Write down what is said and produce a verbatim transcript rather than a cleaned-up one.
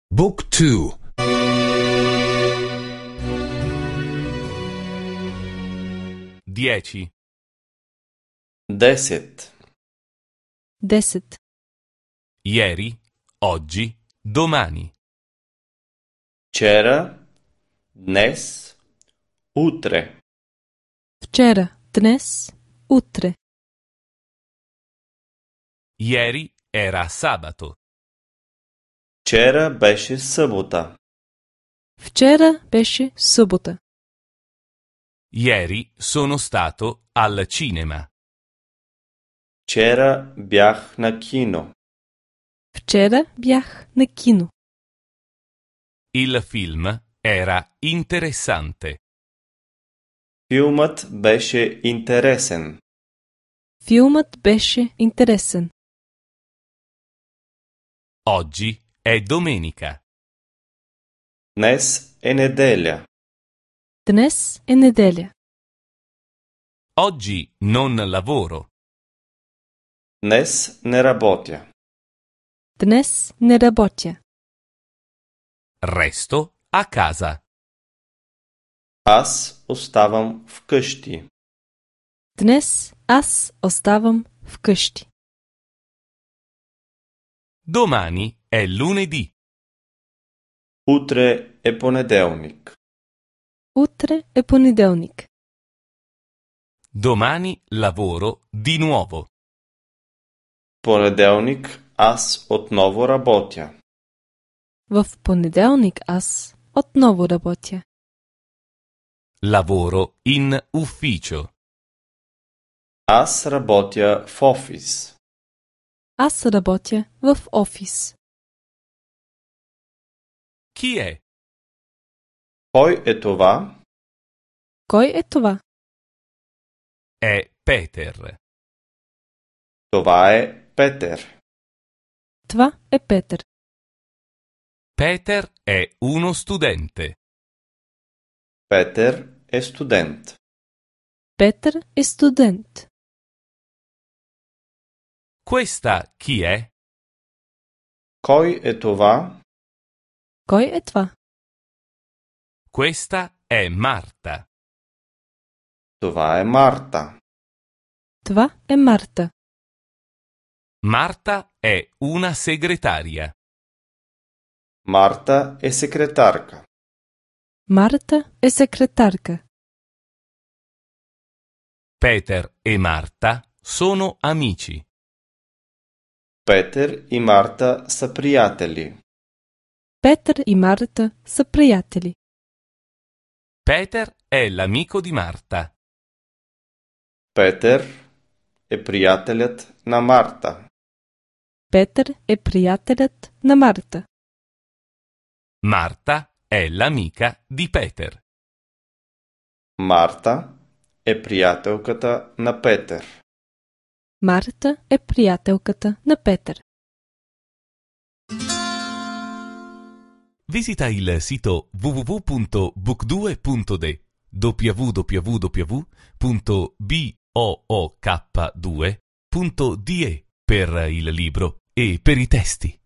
Book two. Dieci. Deset. Deset. Ieri, oggi, domani. Вчера, днес, утре. Вчера, днес, утре. Ieri era sabato. Вчера беше събота. Вчера беше събота. Ieri sono stato al cinema. Вчера бях на кино. Вчера бях на кино. Il film era interessante. Филмът беше интересен. Филмът беше интересен. Oggi è domenica. Днес е неделя. Днес е неделя. Oggi non lavoro. Днес не работя. Днес не работя. Resto a casa. Аз оставам вкъщи. Днес аз оставам вкъщи. Domani è lunedì. Утре е понеделник. Утре е понеделник. Domani lavoro di nuovo. Понеделник аз отново работя. В понеделник аз отново работя. Lavoro in ufficio. Аз работя в офис. Аз работя в офис. Chi è? Кой е това? Кой е това? È Peter. Това е Петър. Това е Петър. Peter è uno studente. Петър е студент. Петър е студент. Questa chi è? Кой е това? Кой е това? Questa è Marta. Това е Марта. Това е Марта. Marta è una segretaria. Марта е секретарка. Марта е секретарка. Peter e Marta sono amici. Петър и Марта са приятели. Петър и Марта са приятели. Peter è l'amico di Marta. Петър е приятелят на Марта. Петър е приятелят на Марта. Marta è l'amica di Peter. Марта е приятелката на Петър. Марта е приятелката на Петър. Visita il sito w w w punto book due punto d w w w punto book due punto d e per il libro e per i testi.